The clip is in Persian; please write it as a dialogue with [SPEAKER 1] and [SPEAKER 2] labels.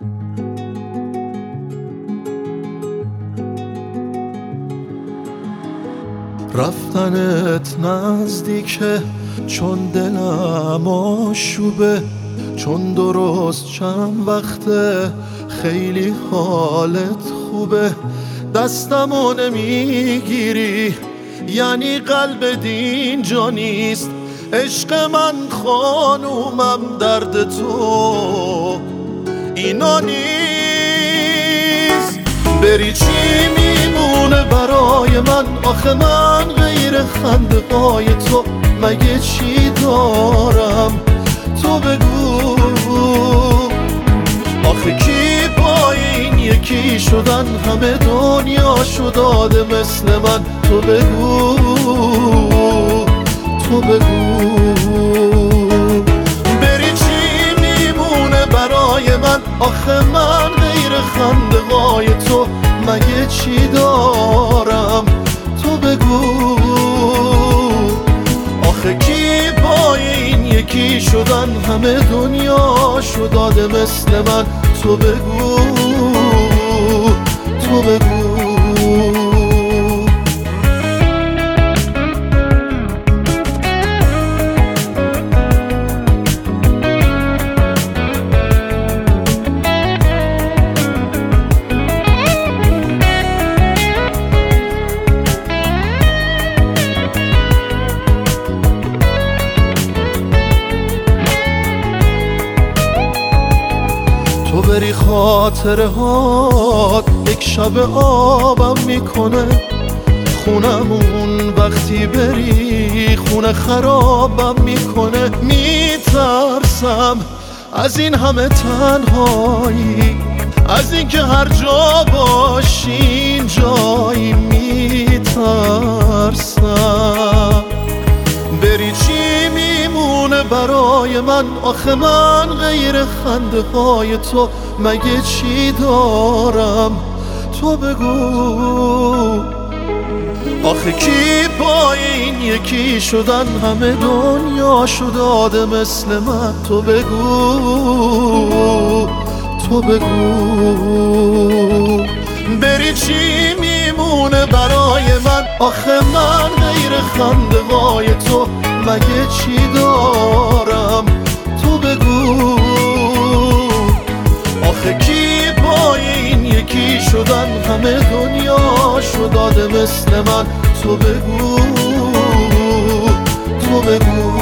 [SPEAKER 1] رفتنت نزدیکه چون دلم آشوبه، چون درست چند وقته خیلی حالت خوبه. دستمو نمیگیری یعنی قلب دین جا نیست. عشق من خانومم درد تو اینا نیست. بری چی میمونه برای من؟ آخه من غیر خنده‌های تو مگه چی دارم؟ تو بگو آخه کی با این یکی شدن همه دنیاشو داده مثل من؟ تو بگو تو بگو. بری چی میمونه برای من؟ آخه من غیر خنده‌های تو مگه چی دارم؟ تو بگو آخه کی با این یکی شدن همه دنیاشو داده مثل من؟ تو بگو تو بگو. تو بری خاطره هات یک شب آبم میکنه. خونمون وقتی بری خونه خرابم میکنه. میترسم از این همه تنهایی، از این که هر جا باشین جایی. میترسم بری چی میمونه برای من؟ آخه من غیر خنده های تو مگه چی دارم؟ تو بگو آخه کی با این یکی شدن همه دنیاشو داده مثل من؟ تو بگو تو بگو. بری چی میمونه برای من؟ آخه من غیر خنده های تو مگه چی دارم؟ تو بگو آخه کی با این یکی شدن همه دنیاشو داده مثل من؟ تو بگو تو بگو.